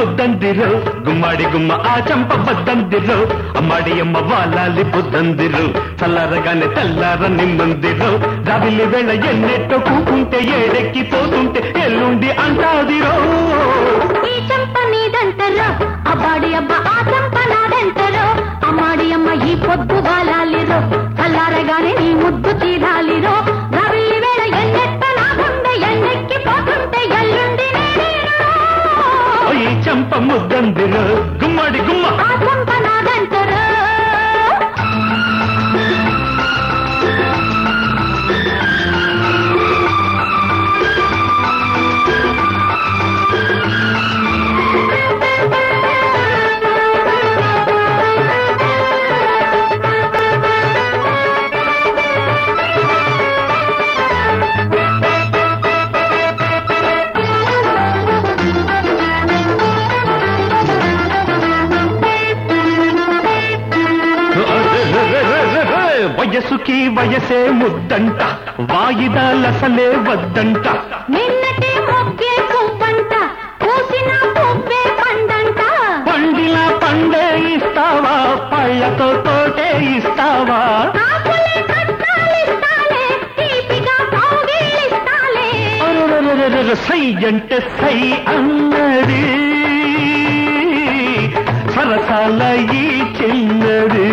ముద్దందిరు గుమ్మడి గుమ్మ ఆ చంప బద్దందిరు అమ్మాడి అమ్మ వాలాలి బుద్దందిరు చల్లారగానే తెల్లార నిమ్మందిరు రవిలి వేళ ఎన్నెట్టో కూకుంటే ఏడెక్కి పోతుంటే ఎల్లుండి అంటాదిరో ఈ చంప నీదంటారో అబ్బాడి అబ్బ ఆ చంప నాదంటారో అమ్మాడి అమ్మ ఈ పొద్దు వాలాలిరో చల్లారగానే నీ ముద్దు తీరాలిరో రవిలి వేళ ఎన్నెట్ట నా గుండె ఎన్నెక్కి పోతుంటే ఎల్లుండి ఈ చంప ముద్దందిరు గుమ్మడి గుమ్మ ఆ చంప నాదంటారో వయసుకి వయసే ముద్దంట వాయిదాలసలే వద్దంట నిన్నటి మొక్కే పువ్వంట పూసిన పువ్వే పండంట పండిన పండే ఇస్తావా పళ్ళతో తోటే ఇస్తావా ఆకులే కట్టాలిస్తాలే తీపిగా కౌగిలిస్తాలే సై అంటే సై అన్నది సరసాల ఈ చిన్నది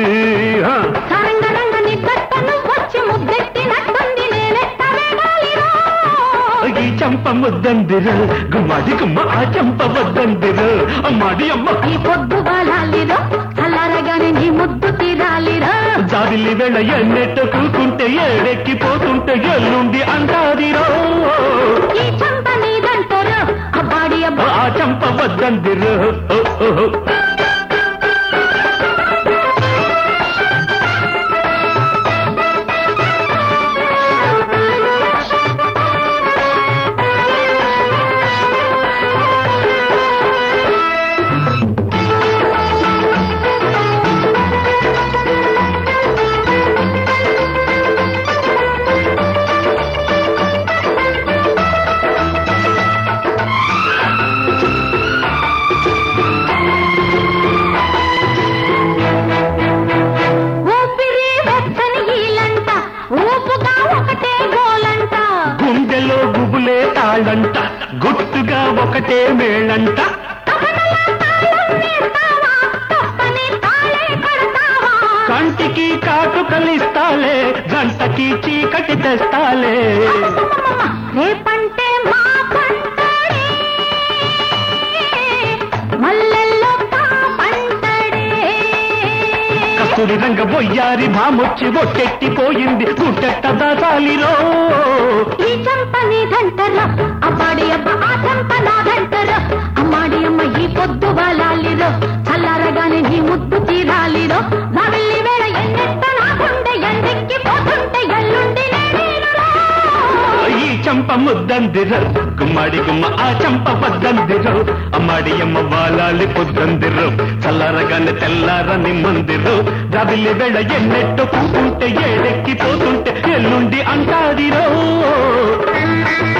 ఈ చంప ముద్దందిరు గుమ్మడి గుమ్మ ఆ చంప వద్దందిరు అమ్మాడి అమ్మ ఈ పొద్దు బాలాలిరో చల్లారగానే నీ ముద్దు తీరాలిరో జాబిలి వేళ ఎన్నెట్ట కూకుంటే ఏడెక్కి పోతుంటే ఎల్లుండి అంటాదిరో ఈ చంప నీదంటారో అబ్బాడి అబ్బ ఆ చంప వద్దందిరు గుండెలో గుబులే తాళంట గుట్టుగా ఒకటే మేళంట కంటికి కాటు కలిస్తాలే గంటకి చీకటి తెస్తాలే రేపంటే మా పంటడే మల్లెల్లో పంటడే కస్తూరి రంగ బొయ్యారి భామొచ్చి బొట్టెట్టిపోయింది గుట్టెట్ట దాసాలిరో ఈ చంప నీదంటారో అబ్బాడి అబ్బ ఆ చంప నాదంటారో అమ్మాడి అమ్మ ఈ పొద్దు బాలాలిరో చల్లారగానే నీ ముద్దు తీరాలిరో నవిల్లి వేళ ఎన్నెట్ట నా గుండె ఎన్నెక్కి పోతుంటే ఎల్లుండి ఈ చంప ముద్దందిరు గుమ్మడి గుమ్మ ఆ చంప వద్దందిరు అమ్మాడి అమ్మ వాలాలి పొద్దందిరు చల్లారగానే తెల్లార నిమ్మందిరు రవిలి వేళ ఎన్నెట్టు కూకుంటే ఏడెక్కి పోతుంటే ఎల్లుండి అంటాదిరో